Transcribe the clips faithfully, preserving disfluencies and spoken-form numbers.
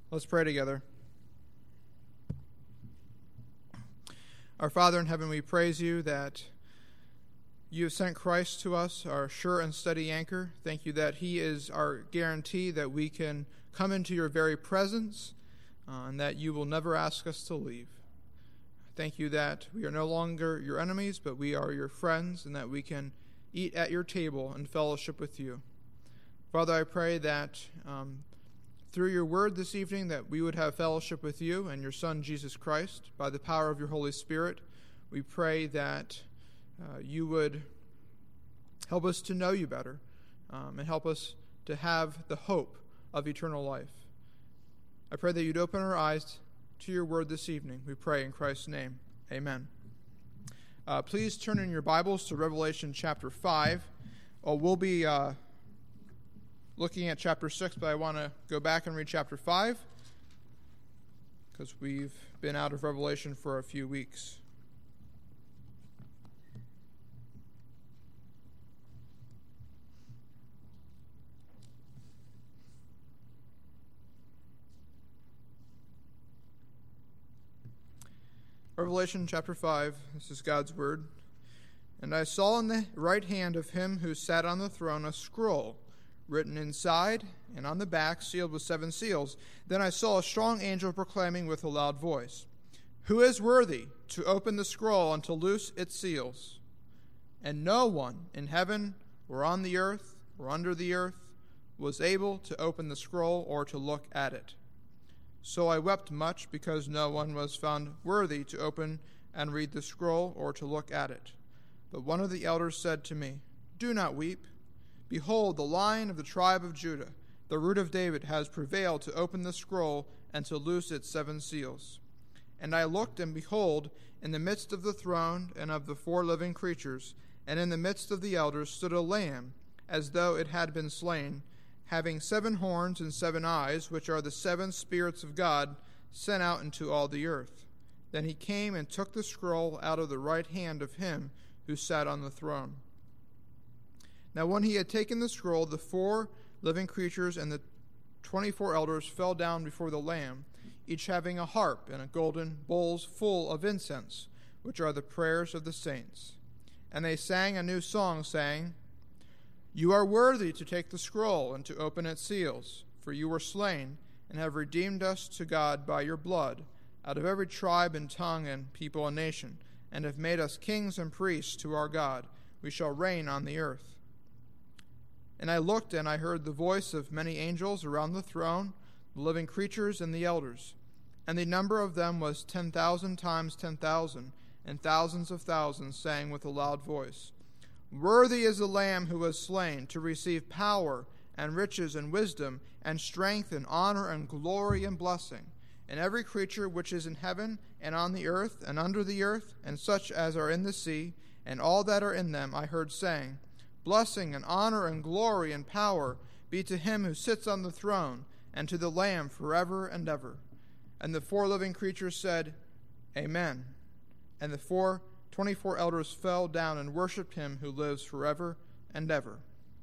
Let's pray together. Our Father in heaven, we praise you that you have sent Christ to us, our sure and steady anchor. Thank you that he is our guarantee that we can come into your very presence uh, and that you will never ask us to leave. Thank you that we are no longer your enemies, but we are your friends, and that we can eat at your table and fellowship with you. Father, I pray that um, through your word this evening that we would have fellowship with you and your Son, Jesus Christ. By the power of your Holy Spirit, we pray that uh, you would help us to know you better um, and help us to have the hope of eternal life. I pray that you'd open our eyes to your word this evening. We pray in Christ's name. Amen. Uh, please turn in your Bibles to Revelation chapter five. Oh, we'll be uh, looking at chapter six, but I want to go back and read chapter five because we've been out of Revelation for a few weeks. Revelation chapter five, this is God's word. And I saw in the right hand of him who sat on the throne a scroll, written inside and on the back, sealed with seven seals. Then I saw a strong angel proclaiming with a loud voice, "Who is worthy to open the scroll and to loose its seals?" And no one in heaven or on the earth or under the earth was able to open the scroll or to look at it. So I wept much because no one was found worthy to open and read the scroll or to look at it. But one of the elders said to me, "Do not weep. Behold, the Lion of the tribe of Judah, the root of David, has prevailed to open the scroll and to loose its seven seals." And I looked, and behold, in the midst of the throne and of the four living creatures, and in the midst of the elders, stood a lamb, as though it had been slain, having seven horns and seven eyes, which are the seven spirits of God sent out into all the earth. Then he came and took the scroll out of the right hand of him who sat on the throne. Now when he had taken the scroll, the four living creatures and the twenty-four elders fell down before the Lamb, each having a harp and a golden bowls full of incense, which are the prayers of the saints. And they sang a new song, saying, "You are worthy to take the scroll and to open its seals, for you were slain and have redeemed us to God by your blood, out of every tribe and tongue and people and nation, and have made us kings and priests to our God. We shall reign on the earth." And I looked, and I heard the voice of many angels around the throne, the living creatures and the elders. And the number of them was ten thousand times ten thousand, and thousands of thousands, saying with a loud voice, "Worthy is the Lamb who was slain to receive power and riches and wisdom and strength and honor and glory and blessing." And every creature which is in heaven and on the earth and under the earth and such as are in the sea and all that are in them I heard saying, "Blessing and honor and glory and power be to him who sits on the throne and to the Lamb forever and ever." And the four living creatures said, "Amen." And the four twenty-four elders fell down and worshipped him who lives forever and ever.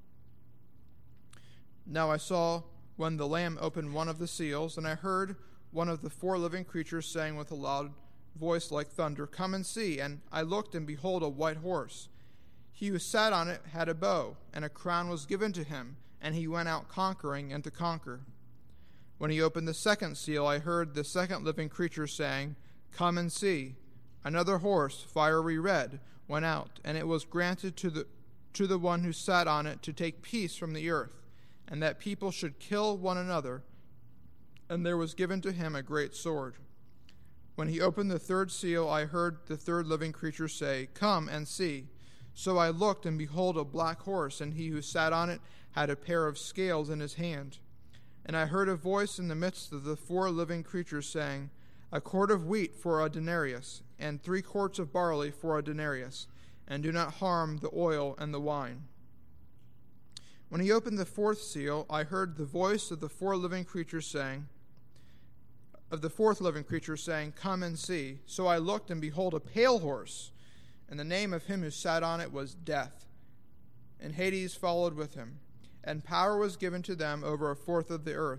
Now I saw when the Lamb opened one of the seals, and I heard one of the four living creatures saying with a loud voice like thunder, "Come and see." And I looked, and behold, a white horse. He who sat on it had a bow, and a crown was given to him, and he went out conquering and to conquer. When he opened the second seal, I heard the second living creature saying, "Come and see." Another horse, fiery red, went out, and it was granted to the to the one who sat on it to take peace from the earth, and that people should kill one another. And there was given to him a great sword. When he opened the third seal, I heard the third living creature say, "Come and see." So I looked, and behold, a black horse, and he who sat on it had a pair of scales in his hand. And I heard a voice in the midst of the four living creatures saying, "A quart of wheat for a denarius, and three quarts of barley for a denarius, and do not harm the oil and the wine." When he opened the fourth seal, I heard the voice of the four living creatures saying, of the fourth living creature saying, "Come and see." So I looked, and behold, a pale horse, and the name of him who sat on it was Death, and Hades followed with him. And power was given to them over a fourth of the earth,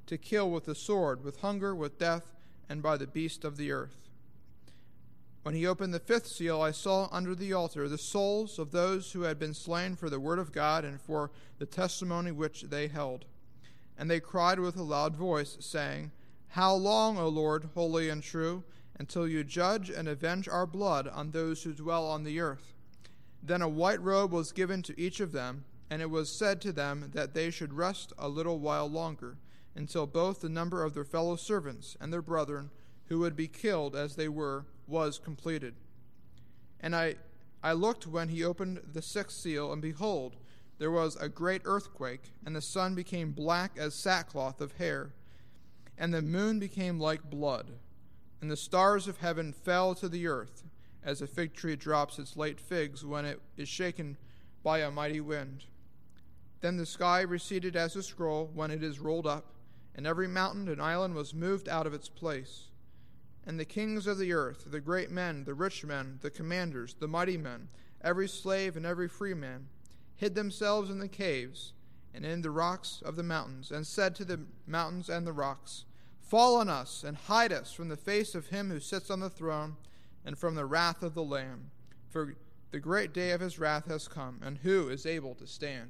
to kill with the sword, with hunger, with death, and by the beast of the earth. When he opened the fifth seal, I saw under the altar the souls of those who had been slain for the word of God and for the testimony which they held. And they cried with a loud voice, saying, How long, O Lord, holy and true, until you judge and avenge our blood on those who dwell on the earth? Then a white robe was given to each of them, and it was said to them that they should rest a little while longer, until both the number of their fellow servants and their brethren, who would be killed as they were, was completed. And I, I looked when he opened the sixth seal, and behold, there was a great earthquake, and the sun became black as sackcloth of hair, and the moon became like blood, and the stars of heaven fell to the earth, as a fig tree drops its late figs when it is shaken by a mighty wind. Then the sky receded as a scroll when it is rolled up, and every mountain and island was moved out of its place. And the kings of the earth, the great men, the rich men, the commanders, the mighty men, every slave and every free man, hid themselves in the caves and in the rocks of the mountains, and said to the mountains and the rocks, Fall on us, and hide us from the face of him who sits on the throne, and from the wrath of the Lamb. For the great day of his wrath has come, and who is able to stand?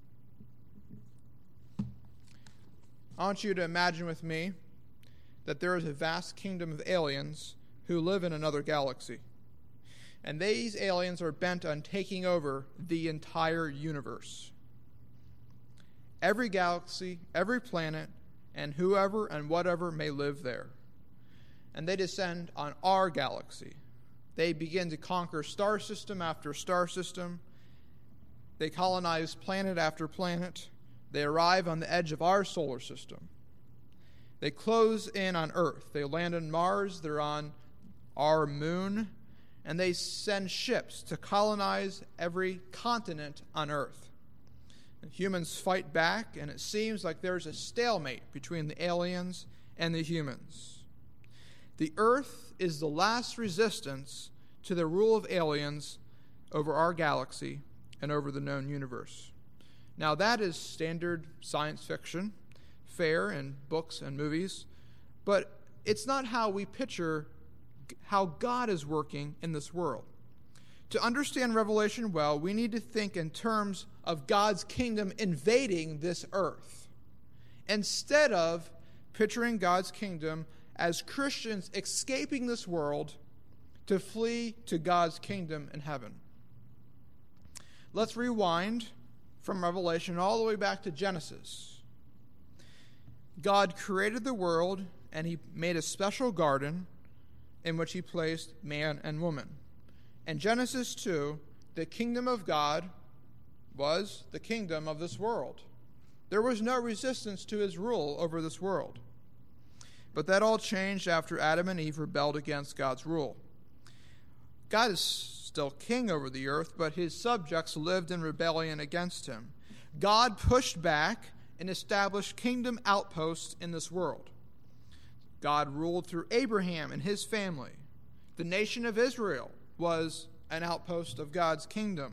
I want you to imagine with me that there is a vast kingdom of aliens who live in another galaxy. And these aliens are bent on taking over the entire universe. Every galaxy, every planet, and whoever and whatever may live there. And they descend on our galaxy. They begin to conquer star system after star system. They colonize planet after planet. They arrive on the edge of our solar system. They close in on Earth. They land on Mars. They're on our moon. And they send ships to colonize every continent on Earth. And humans fight back, and it seems like there's a stalemate between the aliens and the humans. The Earth is the last resistance to the rule of aliens over our galaxy and over the known universe. Now, that is standard science fiction, fare in books and movies, but it's not how we picture how God is working in this world. To understand Revelation well, we need to think in terms of God's kingdom invading this earth, instead of picturing God's kingdom as Christians escaping this world to flee to God's kingdom in heaven. Let's rewind from Revelation all the way back to Genesis. God created the world, and he made a special garden in which he placed man and woman. In Genesis two, the kingdom of God was the kingdom of this world. There was no resistance to his rule over this world. But that all changed after Adam and Eve rebelled against God's rule. God is still king over the earth, but his subjects lived in rebellion against him. God pushed back and established kingdom outposts in this world. God ruled through Abraham and his family. The nation of Israel was an outpost of God's kingdom.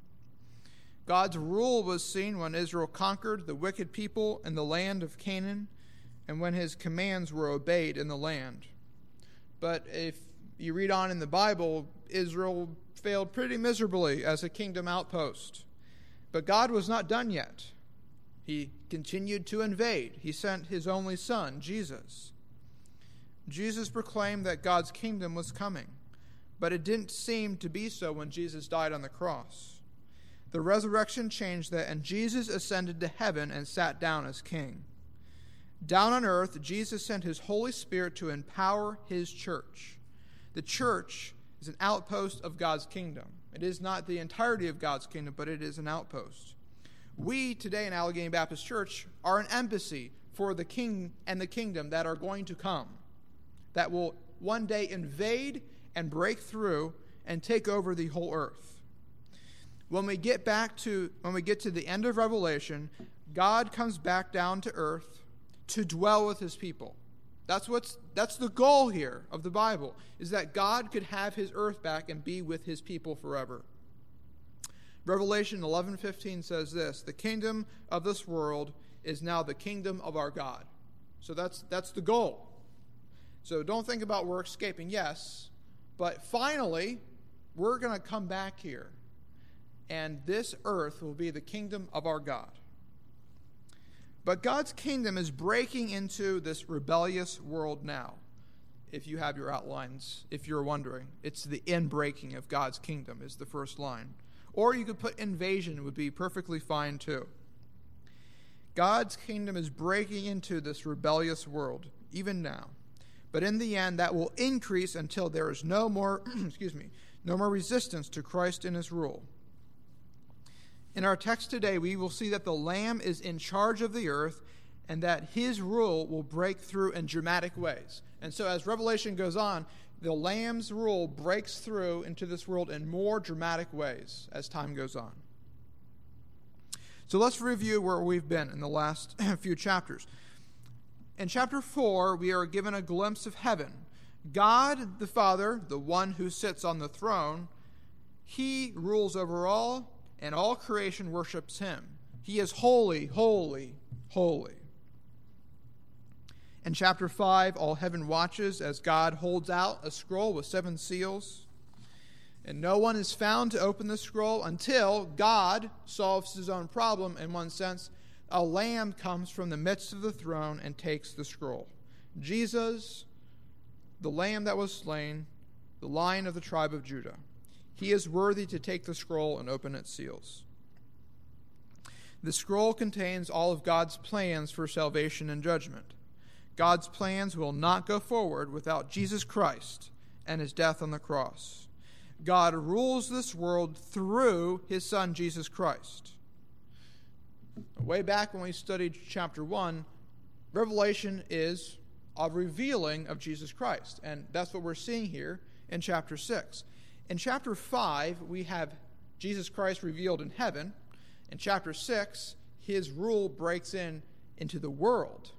God's rule was seen when Israel conquered the wicked people in the land of Canaan and when his commands were obeyed in the land. But if you read on in the Bible, Israel failed pretty miserably as a kingdom outpost. But God was not done yet. He continued to invade. He sent his only son, Jesus. Jesus proclaimed that God's kingdom was coming, but it didn't seem to be so when Jesus died on the cross. The resurrection changed that, and Jesus ascended to heaven and sat down as king. Down on earth, Jesus sent his Holy Spirit to empower his church. The church is an outpost of God's kingdom. It is not the entirety of God's kingdom, but it is an outpost. We today in Allegheny Baptist Church are an embassy for the king and the kingdom that are going to come, that will one day invade and break through and take over the whole earth. When we get back to when we get to the end of Revelation, God comes back down to earth to dwell with his people. That's what's that's the goal here of the Bible, is that God could have his earth back and be with his people forever. Revelation eleven fifteen says this: the kingdom of this world is now the kingdom of our God. So that's that's the goal. So don't think about we're escaping, yes, but finally, we're going to come back here, and this earth will be the kingdom of our God. But God's kingdom is breaking into this rebellious world now. If you have your outlines, if you're wondering, it's the inbreaking of God's kingdom is the first line. Or you could put invasion, would be perfectly fine too. God's kingdom is breaking into this rebellious world, even now. But in the end, that will increase until there is no more, excuse me, no more resistance to Christ and his rule. In our text today, we will see that the Lamb is in charge of the earth and that his rule will break through in dramatic ways. And so as Revelation goes on, the Lamb's rule breaks through into this world in more dramatic ways as time goes on. So let's review where we've been in the last few chapters. In chapter four, we are given a glimpse of heaven. God the Father, the one who sits on the throne, he rules over all, and all creation worships him. He is holy, holy, holy. In chapter five, all heaven watches as God holds out a scroll with seven seals. And no one is found to open the scroll until God solves his own problem. In one sense, a lamb comes from the midst of the throne and takes the scroll. Jesus, the lamb that was slain, the Lion of the tribe of Judah. He is worthy to take the scroll and open its seals. The scroll contains all of God's plans for salvation and judgment. God's plans will not go forward without Jesus Christ and his death on the cross. God rules this world through his Son, Jesus Christ. Way back when we studied chapter one, Revelation is a revealing of Jesus Christ. And that's what we're seeing here in chapter six. In chapter five, we have Jesus Christ revealed in heaven. In chapter six, his rule breaks in into the world.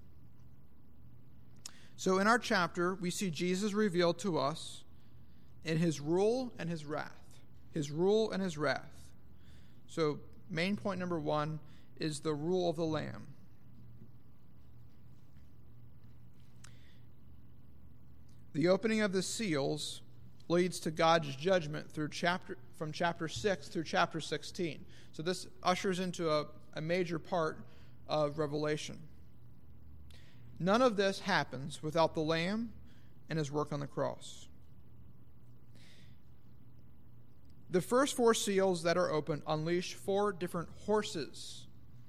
So in our chapter, we see Jesus revealed to us in his rule and his wrath. His rule and his wrath. So main point number one is the rule of the Lamb. The opening of the seals leads to God's judgment through chapter from chapter six through chapter sixteen. So this ushers into a, a major part of Revelation. None of this happens without the Lamb and his work on the cross. The first four seals that are opened unleash four different horses.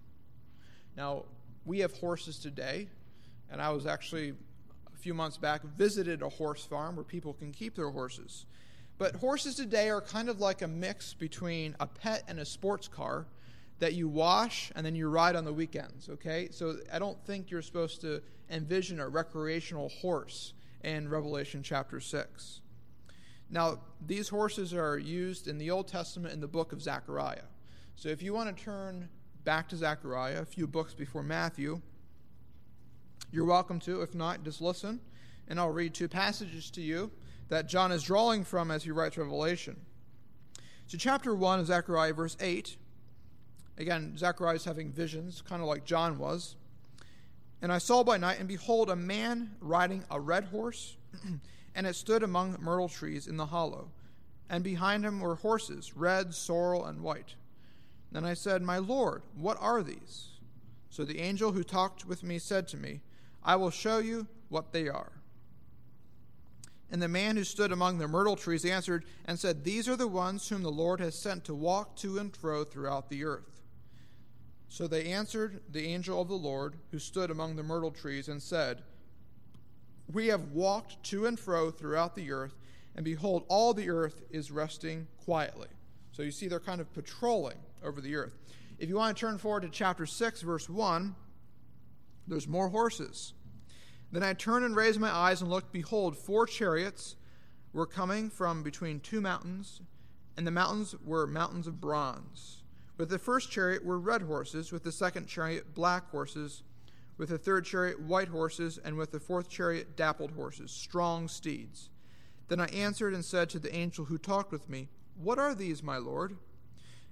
Now, we have horses today, and I was actually a few months back visited a horse farm where people can keep their horses. But horses today are kind of like a mix between a pet and a sports car that you wash and then you ride on the weekends, okay? So I don't think you're supposed to envision a recreational horse in Revelation chapter six. Now, these horses are used in the Old Testament in the book of Zechariah. So if you want to turn back to Zechariah, a few books before Matthew, you're welcome to. If not, just listen, and I'll read two passages to you that John is drawing from as he writes Revelation. So chapter one of Zechariah, verse eight. Again, Zechariah is having visions, kind of like John was. And I saw by night, and behold, a man riding a red horse, and it stood among myrtle trees in the hollow. And behind him were horses, red, sorrel, and white. Then I said, My Lord, what are these? So the angel who talked with me said to me, I will show you what they are. And the man who stood among the myrtle trees answered and said, These are the ones whom the Lord has sent to walk to and fro throughout the earth. So they answered the angel of the Lord who stood among the myrtle trees and said, We have walked to and fro throughout the earth, and behold, all the earth is resting quietly. So you see they're kind of patrolling over the earth. If you want to turn forward to chapter six, verse one, there's more horses. Then I turned and raised my eyes and looked, behold, four chariots were coming from between two mountains, and the mountains were mountains of bronze. With the first chariot were red horses, with the second chariot black horses, with the third chariot white horses, and with the fourth chariot dappled horses, strong steeds. Then I answered and said to the angel who talked with me, What are these, my Lord?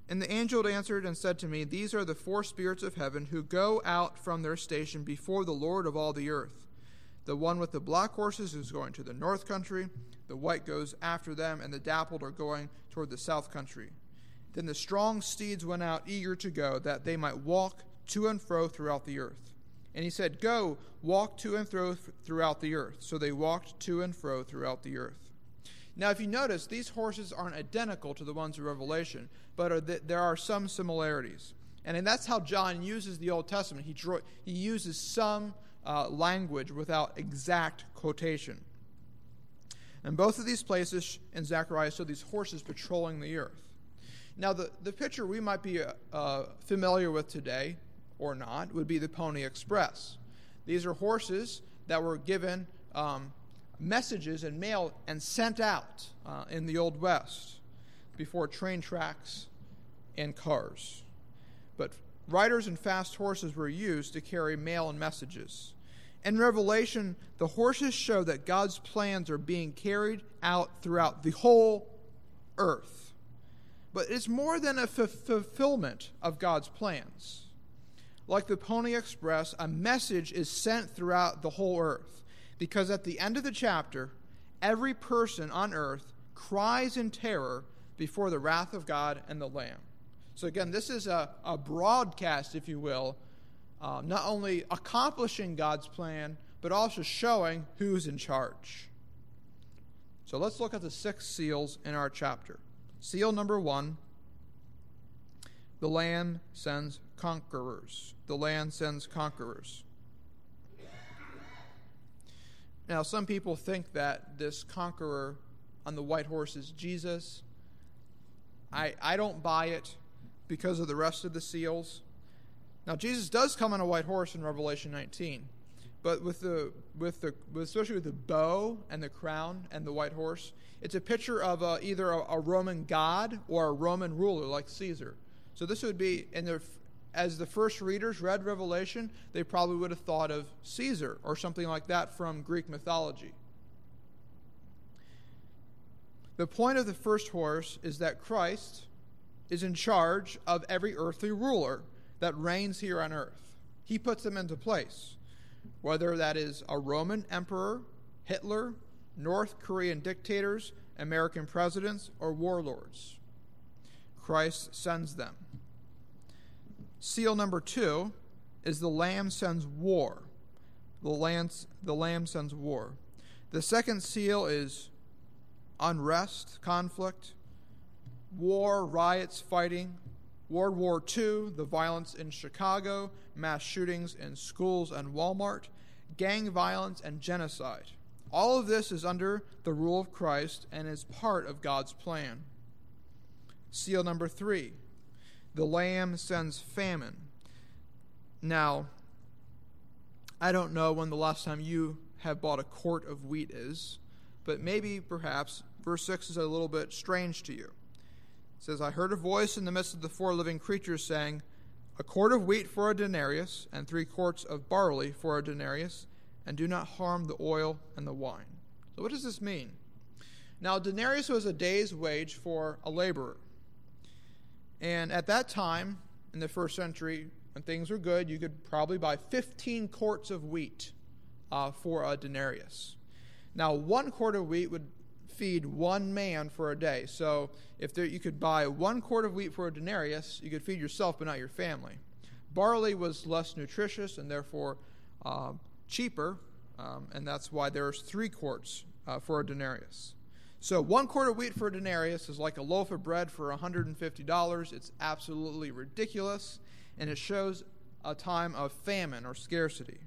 And the angel answered and said to me, These are the four spirits of heaven who go out from their station before the Lord of all the earth. The one with the black horses is going to the north country, the white goes after them, and the dappled are going toward the south country. Then the strong steeds went out eager to go, that they might walk to and fro throughout the earth. And he said, Go, walk to and fro throughout the earth. So they walked to and fro throughout the earth. Now, if you notice, these horses aren't identical to the ones of Revelation, but are th- there are some similarities. And, and that's how John uses the Old Testament. He, draw, he uses some uh, language without exact quotation. And both of these places in Zechariah show these horses patrolling the earth. Now, the, the picture we might be uh, familiar with today, or not, would be the Pony Express. These are horses that were given um, messages and mail and sent out uh, in the Old West before train tracks and cars. But riders and fast horses were used to carry mail and messages. In Revelation, the horses show that God's plans are being carried out throughout the whole earth. But it's more than a f- fulfillment of God's plans. Like the Pony Express, a message is sent throughout the whole earth. Because at the end of the chapter, every person on earth cries in terror before the wrath of God and the Lamb. So again, this is a, a broadcast, if you will, uh, not only accomplishing God's plan, but also showing who's in charge. So let's look at the six seals in our chapter. Seal number one, the land sends conquerors. The land sends conquerors. Now, some people think that this conqueror on the white horse is Jesus. I, I don't buy it because of the rest of the seals. Now, Jesus does come on a white horse in Revelation nineteen, but with the with the with, especially with the bow and the crown and the white horse, it's a picture of a, either a, a Roman god or a Roman ruler like Caesar. So this would be, in the, as the first readers read Revelation, they probably would have thought of Caesar or something like that from Greek mythology. The point of the first horse is that Christ is in charge of every earthly ruler that reigns here on earth. He puts them into place, whether that is a Roman emperor, Hitler, North Korean dictators, American presidents, or warlords. Christ sends them. Seal number two is the Lamb sends war. The, lance, the Lamb sends war. The second seal is unrest, conflict, war, riots, fighting, World War Two, the violence in Chicago, mass shootings in schools and Walmart, gang violence, and genocide. All of this is under the rule of Christ and is part of God's plan. Seal number three, the Lamb sends famine. Now, I don't know when the last time you have bought a quart of wheat is, but maybe, perhaps, verse six is a little bit strange to you. It says, I heard a voice in the midst of the four living creatures saying, a quart of wheat for a denarius, and three quarts of barley for a denarius, and do not harm the oil and the wine. So what does this mean? Now, a denarius was a day's wage for a laborer. And at that time, in the first century, when things were good, you could probably buy fifteen quarts of wheat uh, for a denarius. Now, one quart of wheat would feed one man for a day. So if there, you could buy one quart of wheat for a denarius, you could feed yourself but not your family. Barley was less nutritious and therefore uh, cheaper, um, and that's why there's three quarts uh, for a denarius. So one quart of wheat for a denarius is like a loaf of bread for one hundred fifty dollars. It's absolutely ridiculous, and it shows a time of famine or scarcity.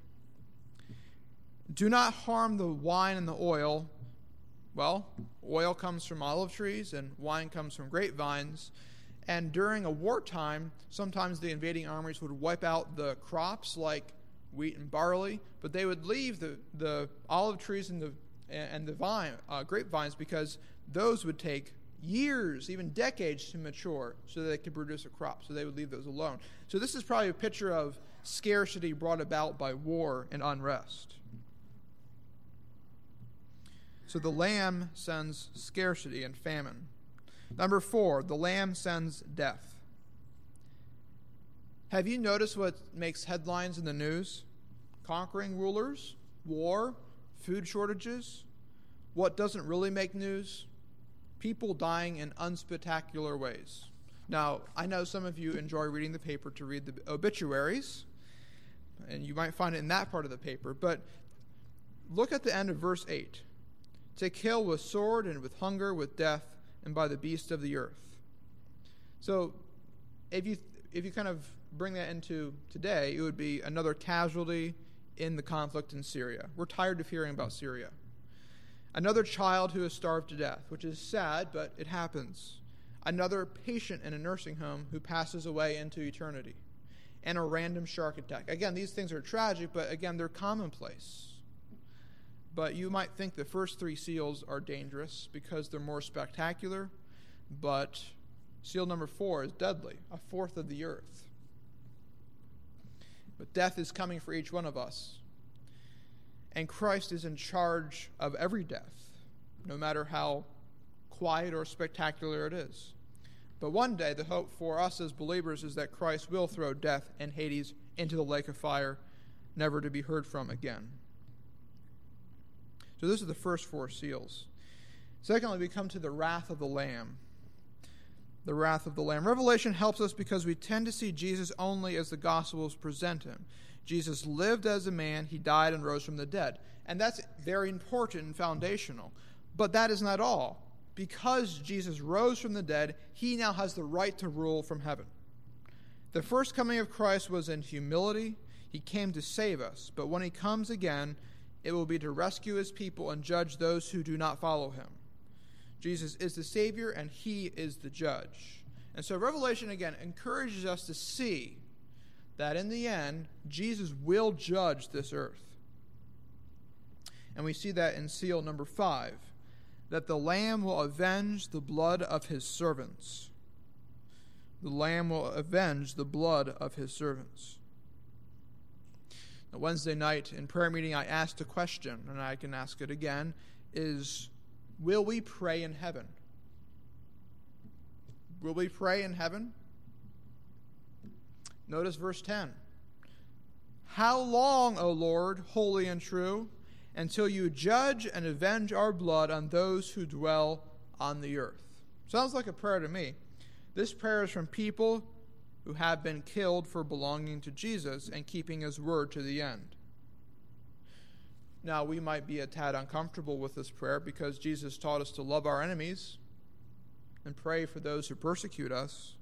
Do not harm the wine and the oil. Well, oil comes from olive trees and wine comes from grapevines. And during a wartime, sometimes the invading armies would wipe out the crops like wheat and barley, but they would leave the, the olive trees and the and the vine, uh, grapevines, because those would take years, even decades to mature so that they could produce a crop. So they would leave those alone. So this is probably a picture of scarcity brought about by war and unrest. So the Lamb sends scarcity and famine. Number four, the Lamb sends death. Have you noticed what makes headlines in the news? Conquering rulers, war, food shortages. What doesn't really make news? People dying in unspectacular ways. Now, I know some of you enjoy reading the paper to read the obituaries, and you might find it in that part of the paper, but look at the end of verse eight. To kill with sword and with hunger, with death, and by the beasts of the earth. So, if you if you kind of bring that into today, it would be another casualty in the conflict in Syria. We're tired of hearing about Syria. Another child who is starved to death, which is sad, but it happens. Another patient in a nursing home who passes away into eternity. And a random shark attack. Again, these things are tragic, but again, they're commonplace. But you might think the first three seals are dangerous because they're more spectacular, but seal number four is deadly, a fourth of the earth. But death is coming for each one of us. And Christ is in charge of every death, no matter how quiet or spectacular it is. But one day, the hope for us as believers is that Christ will throw death and Hades into the lake of fire, never to be heard from again. So those are the first four seals. Secondly, we come to the wrath of the Lamb. The wrath of the Lamb. Revelation helps us because we tend to see Jesus only as the Gospels present him. Jesus lived as a man, he died and rose from the dead. And that's very important and foundational. But that is not all. Because Jesus rose from the dead, he now has the right to rule from heaven. The first coming of Christ was in humility. He came to save us. But when he comes again, it will be to rescue his people and judge those who do not follow him. Jesus is the Savior, and he is the judge. And so Revelation, again, encourages us to see that in the end, Jesus will judge this earth. And we see that in seal number five, that the Lamb will avenge the blood of his servants. The Lamb will avenge the blood of his servants. Now, Wednesday night in prayer meeting, I asked a question, and I can ask it again, is, will we pray in heaven? Will we pray in heaven? Notice verse ten. How long, O Lord, holy and true, until you judge and avenge our blood on those who dwell on the earth? Sounds like a prayer to me. This prayer is from people who have been killed for belonging to Jesus and keeping his word to the end. Now, we might be a tad uncomfortable with this prayer because Jesus taught us to love our enemies and pray for those who persecute us.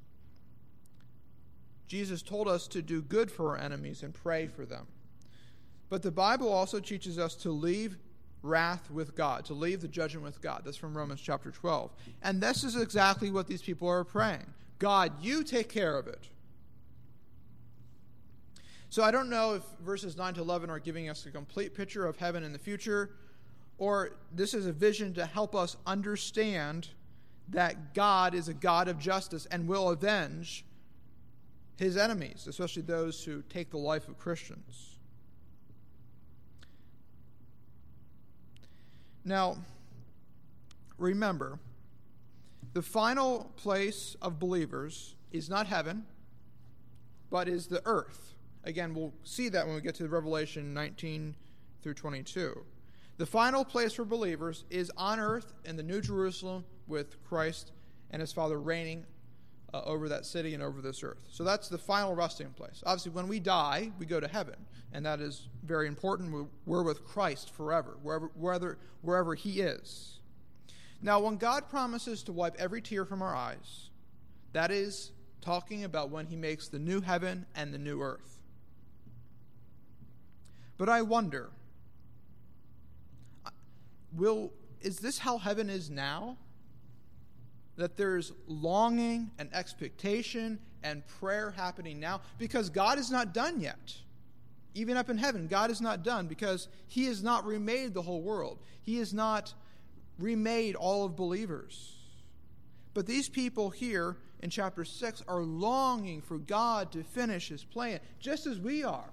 Jesus told us to do good for our enemies and pray for them. But the Bible also teaches us to leave wrath with God, to leave the judgment with God. That's from Romans chapter twelve. And this is exactly what these people are praying. God, you take care of it. So I don't know if verses nine to eleven are giving us a complete picture of heaven in the future, or this is a vision to help us understand that God is a God of justice and will avenge his enemies, especially those who take the life of Christians. Now, remember, the final place of believers is not heaven, but is the earth. Again, we'll see that when we get to Revelation nineteen through twenty-two. The final place for believers is on earth in the New Jerusalem with Christ and his Father reigning uh, over that city and over this earth. So that's the final resting place. Obviously, when we die, we go to heaven, and that is very important. We're with Christ forever, wherever, wherever, wherever he is. Now, when God promises to wipe every tear from our eyes, that is talking about when he makes the new heaven and the new earth. But I wonder, will is this how heaven is now? That there's longing and expectation and prayer happening now? Because God is not done yet. Even up in heaven, God is not done because he has not remade the whole world. He has not remade all of believers. But these people here in chapter six are longing for God to finish his plan, just as we are.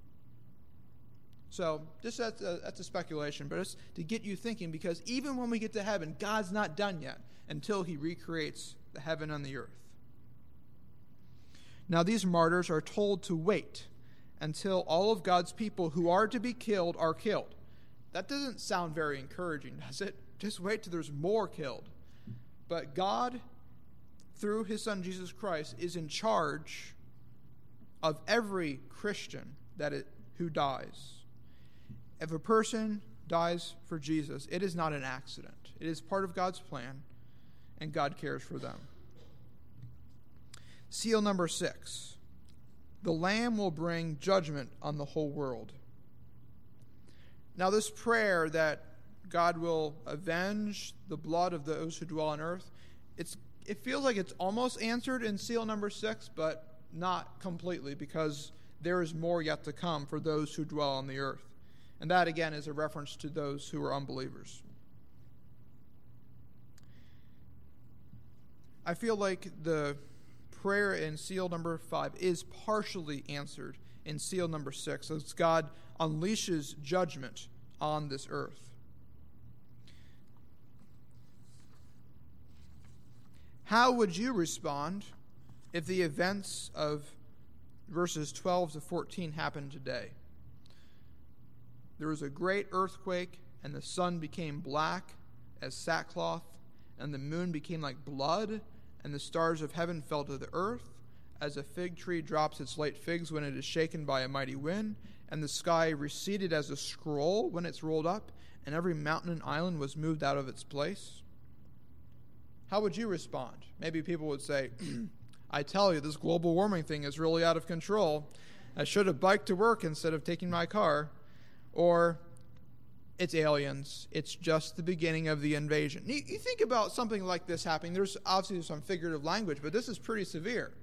So, just that's a, that's a speculation, but it's to get you thinking, because even when we get to heaven, God's not done yet until he recreates the heaven and the earth. Now these martyrs are told to wait until all of God's people who are to be killed are killed. That doesn't sound very encouraging, does it? Just wait till there's more killed. But God, through his Son Jesus Christ, is in charge of every Christian that it, who dies. If a person dies for Jesus, it is not an accident. It is part of God's plan, and God cares for them. Seal number six. The Lamb will bring judgment on the whole world. Now this prayer that God will avenge the blood of those who dwell on earth, it's it feels like it's almost answered in seal number six, but not completely, because there is more yet to come for those who dwell on the earth. And that, again, is a reference to those who are unbelievers. I feel like the prayer in seal number five is partially answered in seal number six, as God unleashes judgment on this earth. How would you respond if the events of verses twelve to fourteen happened today? There was a great earthquake, and the sun became black as sackcloth, and the moon became like blood, and the stars of heaven fell to the earth, as a fig tree drops its late figs when it is shaken by a mighty wind, and the sky receded as a scroll when it's rolled up, and every mountain and island was moved out of its place. How would you respond? Maybe people would say, I tell you, this global warming thing is really out of control. I should have biked to work instead of taking my car. Or, it's aliens. It's just the beginning of the invasion. You, you think about something like this happening. There's obviously some figurative language, but this is pretty severe.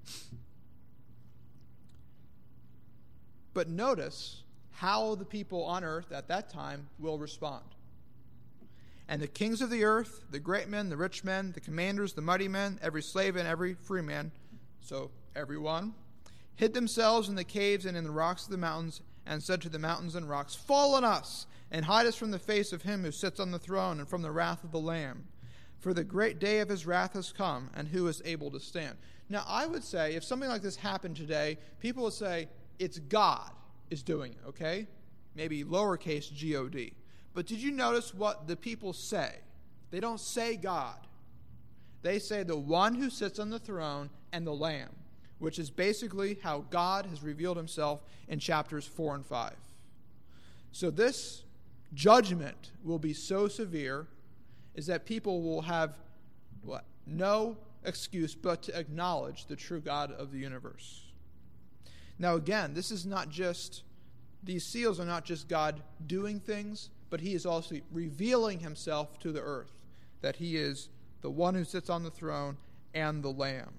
But notice how the people on earth at that time will respond. And the kings of the earth, the great men, the rich men, the commanders, the mighty men, every slave and every free man, so everyone, hid themselves in the caves and in the rocks of the mountains, and said to the mountains and rocks, Fall on us, and hide us from the face of him who sits on the throne and from the wrath of the Lamb. For the great day of his wrath has come, and who is able to stand? Now, I would say, if something like this happened today, people would say, it's God is doing it, okay? Maybe lowercase G O D. But did you notice what the people say? They don't say God. They say the one who sits on the throne and the Lamb, which is basically how God has revealed himself in chapters four and five. So this judgment will be so severe is that people will have what? No excuse but to acknowledge the true God of the universe. Now again, this is not just, these seals are not just God doing things, but he is also revealing himself to the earth, that he is the one who sits on the throne and the Lamb.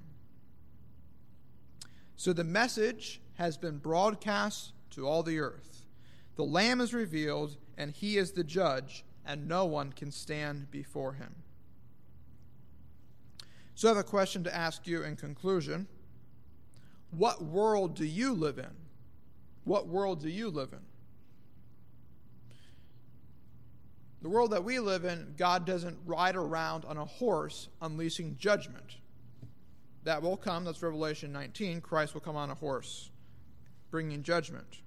So the message has been broadcast to all the earth. The Lamb is revealed, and he is the judge, and no one can stand before him. So I have a question to ask you in conclusion. What world do you live in? What world do you live in? The world that we live in, God doesn't ride around on a horse unleashing judgment. That will come. That's Revelation nineteen. Christ will come on a horse, bringing judgment.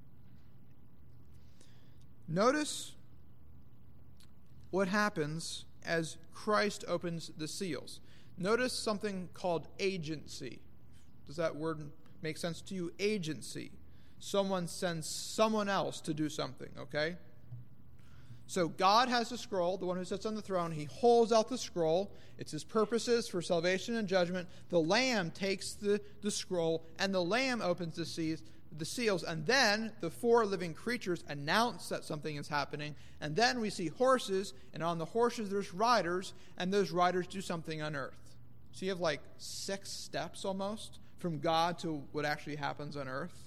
Notice what happens as Christ opens the seals. Notice something called agency. Does that word make sense to you? Agency. Someone sends someone else to do something, okay? So God has the scroll, the one who sits on the throne. He holds out the scroll. It's his purposes for salvation and judgment. The Lamb takes the, the scroll, and the Lamb opens the seals, the seals. And then the four living creatures announce that something is happening. And then we see horses, and on the horses there's riders, and those riders do something on earth. So you have like six steps almost from God to what actually happens on earth.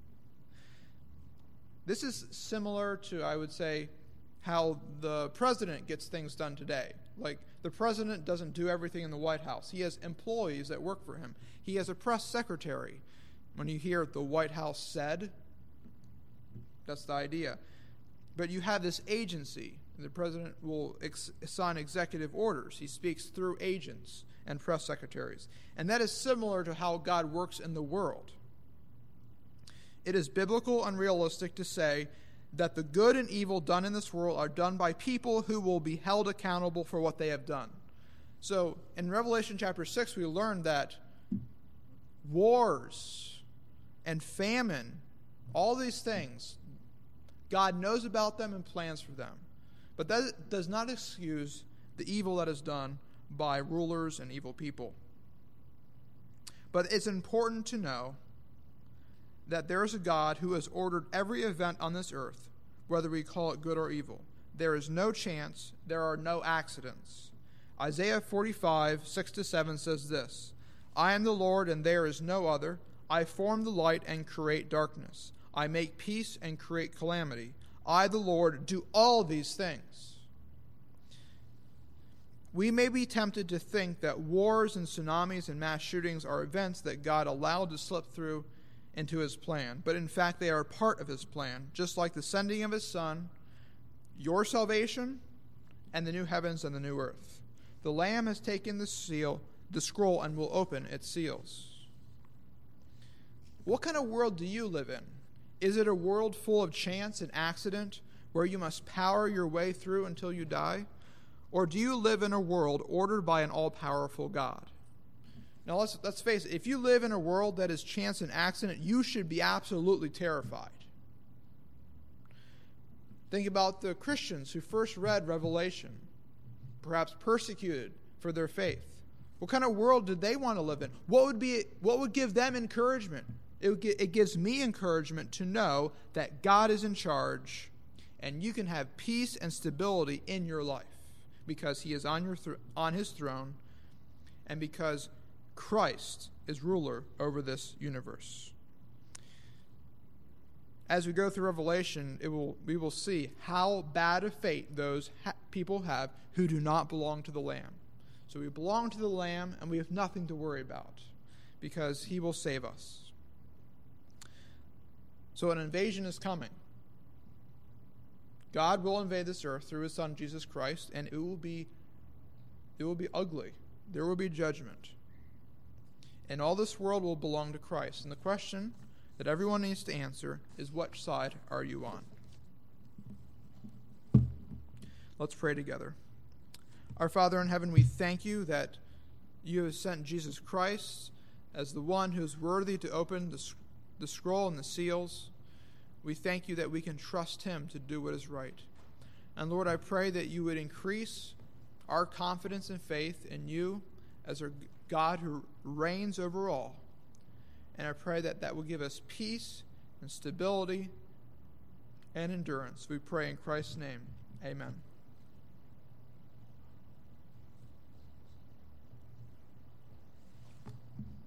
This is similar to, I would say, how the president gets things done today. Like, the president doesn't do everything in the White House. He has employees that work for him. He has a press secretary. When you hear the White House said, that's the idea. but you have this agency. The president will ex- sign executive orders. He speaks through agents and press secretaries. And that is similar to how God works in the world. It is biblical and realistic to say that the good and evil done in this world are done by people who will be held accountable for what they have done. So in Revelation chapter six, we learned that wars and famine, all these things, God knows about them and plans for them. But that does not excuse the evil that is done by rulers and evil people. But it's important to know that there is a God who has ordered every event on this earth, whether we call it good or evil. There is no chance. There are no accidents. Isaiah forty-five, six to seven says this, I am the Lord and there is no other. I form the light and create darkness. I make peace and create calamity. I, the Lord, do all these things. We may be tempted to think that wars and tsunamis and mass shootings are events that God allowed to slip through into his plan, but in fact they are part of his plan, just like the sending of his Son, your salvation, and the new heavens and the new earth. The Lamb has taken the seal, the scroll, and will open its seals. What kind of world do you live in? Is it a world full of chance and accident where you must power your way through until you die? Or do you live in a world ordered by an all-powerful God? Now let's, let's face it, if you live in a world that is chance and accident, you should be absolutely terrified. Think about the Christians who first read Revelation, perhaps persecuted for their faith. What kind of world did they want to live in? What would be? What would give them encouragement? It, would get, it gives me encouragement to know that God is in charge and you can have peace and stability in your life because he is on, your th- on his throne and because Christ is ruler over this universe. As we go through Revelation, it will we will see how bad a fate those ha- people have who do not belong to the Lamb. So we belong to the Lamb and we have nothing to worry about because he will save us. So an invasion is coming. God will invade this earth through his Son, Jesus Christ, and it will be it will be ugly. There will be judgment. And all this world will belong to Christ. And the question that everyone needs to answer is, which side are you on? Let's pray together. Our Father in heaven, we thank you that you have sent Jesus Christ as the one who is worthy to open the the scroll and the seals. We thank you that we can trust him to do what is right. And Lord, I pray that you would increase our confidence and faith in you as our God who reigns over all. And I pray that that will give us peace and stability and endurance. We pray in Christ's name. Amen.